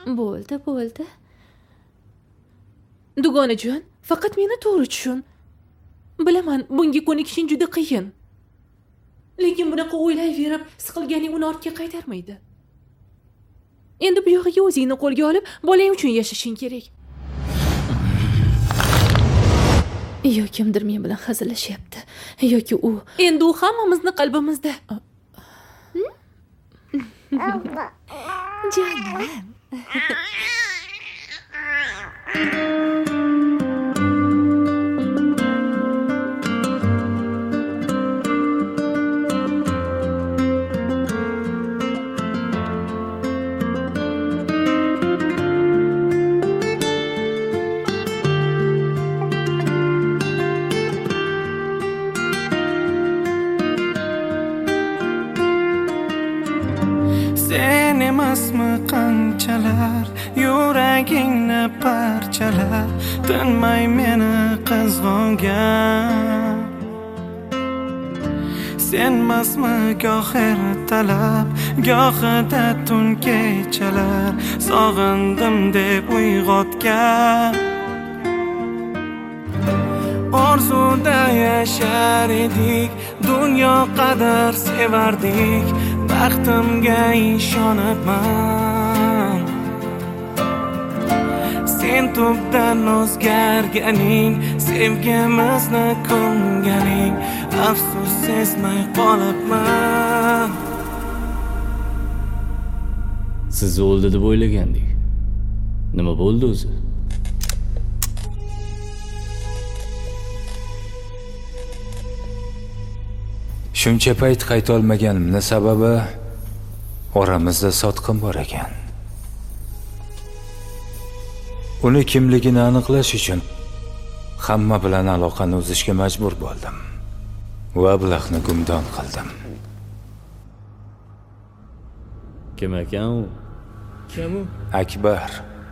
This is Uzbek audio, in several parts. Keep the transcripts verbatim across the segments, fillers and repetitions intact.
Bo'ldi, bo'ldi. Dugonajon, faqat meni to'g'ri tushun. Bilaman, bunga ko'nikishing juda qiyin. Lekin bunaqa o'ylayverib, siqilganing uni ortga qaytarmaydi. Endi bu yog'iga o'zingni qo'lga olib, bolang uchun yashashing kerak. Yo kimdir men bilan hazillashyapti, yoki u. Endi u hammamizni qalbimizda. Jonim. Sen emasmi qanchalar yuragingni parchalar tinmay meni qizg'ongan. Sen emasmi goh ertalab gohida tun kechalar sog'indim deb uyg'otgan. Orzuda yashar edik, dunyo qadar sevardik, baxtimga ishonibman. Sen tubdan o'zgarganing, sevgimizni ko'nganing, afsus sezmay qolibman. Siz o'ldi deb o'ylagandik. Nima bo'ldi o'zi? Shuncha payt qayta olmaganimning sababi oramizda sotqin bor ekan. Uni kimligini aniqlash uchun hamma bilan aloqani uzishga majbur bo'ldim va ablahni gumdon qildim. Kim ekan u? Kim u? Akbar.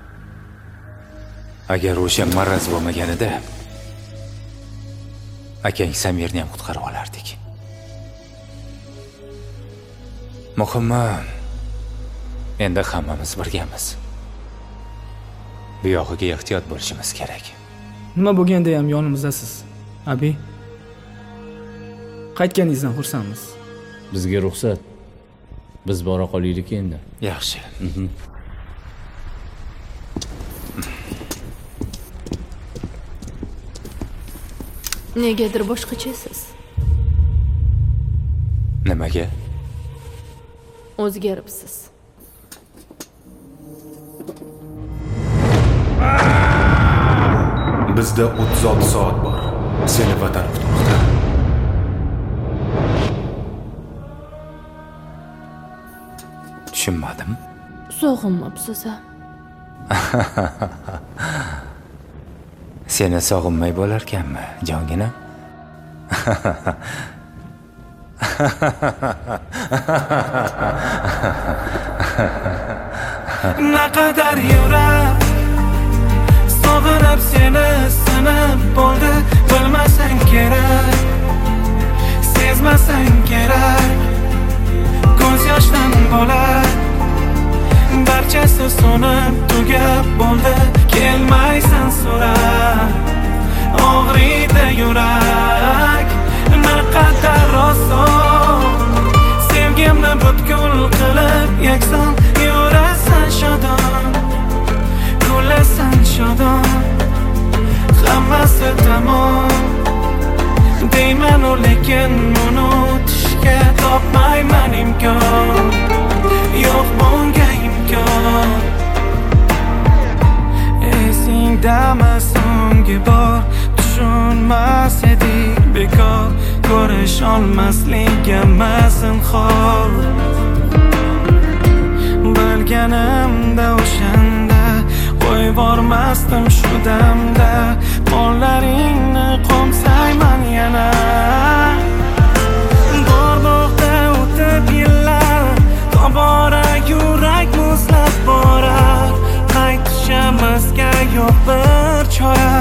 Agar o'sha maraz bo'lmaganida akang Samirni ham qutqarib olardik. Muhimi, endi hammamiz birgamiz. Bu yog'iga ehtiyot bo'lishimiz kerak. Nima bo'lganda ham yonimizdasiz, abi. Qaytganingizdan xursandmiz. Bizga ruxsat. Biz bora qolaylik endi. Yaxshi. Negadir boshqachasiz. Nimaga? O'zgaribsiz. Bizda o'ttiz olti soat bor. Seni vatan kutmoqda. Tushunmadim. Sog'inmabsiz. Seni sog'inmay bo'larkanmi, jonginam? Naqadar yurak sog'inib seni sinib bo'ldi, bilmasang kerak, sezmasang kerak, ko'z yoshdan bo'lar, barchasi so'nib tugab bo'ldi, kelmaysan so'rab, og'riydi yurak. Naqadar oson sevgimni butkul qilib yakson yurasan shodon, kulasan shodon, hammasi tamom deyman u, lekin unutishga topmayman imkon, yo'q bunga imkon. Esingdami so'nggi bor tushunmas edik bekor, ko'rish olmaslik emassin xor. Bilganimda o'shanda qo'yvormasdim shu damda, qo'llaringni qo'msayman yana. Bormoqda o'tib yillar, tobora yurak muzlab borar, qaytishamizga yo'q bir chora.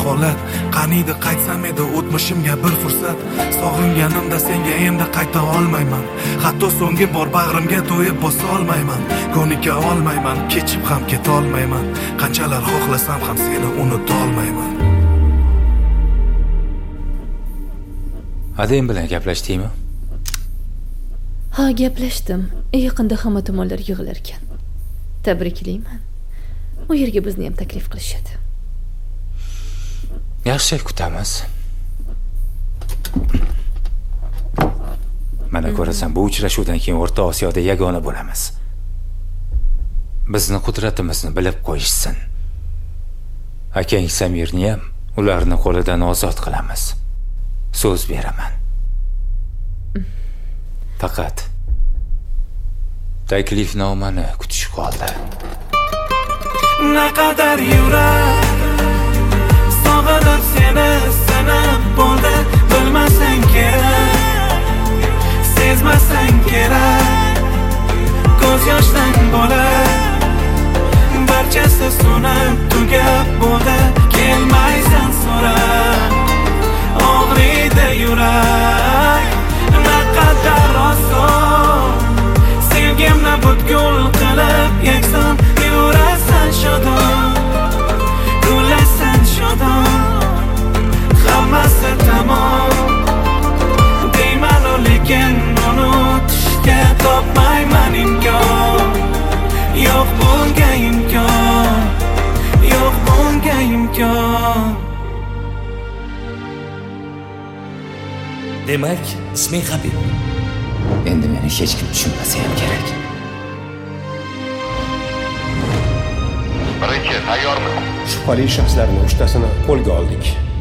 holat. Qaniydi qaytsam edi o'tmishimga bir fursat. Sog'inganimda senga endi qayta olmayman. Hatto so'nggi bor bag'rimga to'yib bosa olmayman. Ko'nika olmayman, kechib ham keta olmayman. Qanchalar xohlasam ham seni unuta olmayman. Adem bilan gaplashdingmi? Ha, gaplashdim. Yaqinda hamma tomonlar yig'ilar ekan. Tabriklayman. U yerga bizni ham taklif qilishadi. Yaxshi, kutamiz. Mana ko'rasan, bu uchrashuvdan keyin O'rta Osiyoda yagona bo'lamiz. Bizni qudratimizni bilib qo'yishsin. Akang Samirni ham ularni qo'lidan ozod qilamiz. So'z beraman. Faqat taklifnomani kutish qoldi. Naqadar yurak sog'inib seni sanab bo'ldi. Bilmasang kerak, sezmasang kerak. Ko'z yoshdan bo'lib barchasi so'nib tugab bo'ldi. Kelmaysan so'rab, og'riydi yurak. Naqadar oson sevgimni butkul qilib yakson yurasan shodon, gulasan shodon. Hammasi tamom deyman, lekin unutishga topmayman imkon. Yo'q bunga imkon, yo'q bunga imkon. Demak, isming Habib. Endi meni hech kim tushunmasa ham kerak. Birinchi, tayyormi? Shubhali shaxslarning uchtasini qo'lga oldik.